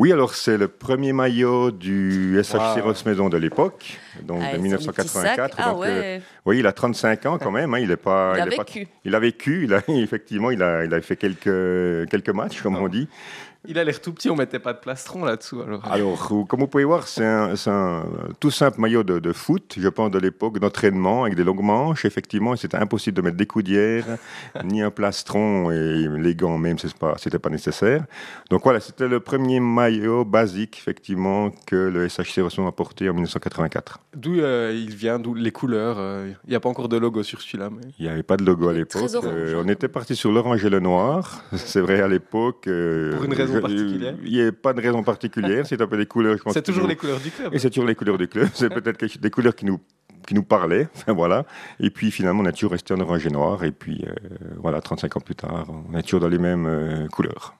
Oui, alors c'est le premier maillot du SHC Rossmaison de l'époque, donc de c'est 1984. Ah Donc, ouais. oui, il a 35 ans quand même. Hein, il a est vécu. il a vécu. Effectivement, il a fait quelques matchs, comme on dit. Il a l'air tout petit, on mettait pas de plastron là-dessous. Alors, comme vous pouvez voir, c'est un tout simple maillot de foot, je pense, de l'époque, d'entraînement, avec des longues manches. Effectivement, c'était impossible de mettre des coudières, ni un plastron, et les gants même, c'était pas nécessaire. Donc voilà, c'était le premier maillot basique, effectivement, que le SHC Rossmaison a porté en 1984. D'où il vient, d'où les couleurs. Il n'y a pas encore de logo sur celui-là. Mais... Il n'y avait pas de logo à l'époque. On était parti sur l'orange et le noir. C'est vrai, à l'époque. Pour une raison particulière. Il n'y a pas de raison particulière. C'est un peu les couleurs. Je pense c'est toujours les couleurs du club. Et c'est toujours les couleurs du club. C'est peut-être des couleurs qui nous parlaient. Enfin, voilà. Et puis finalement, on a toujours resté en orange et noir. Et puis voilà, 35 ans plus tard, on est toujours dans les mêmes couleurs.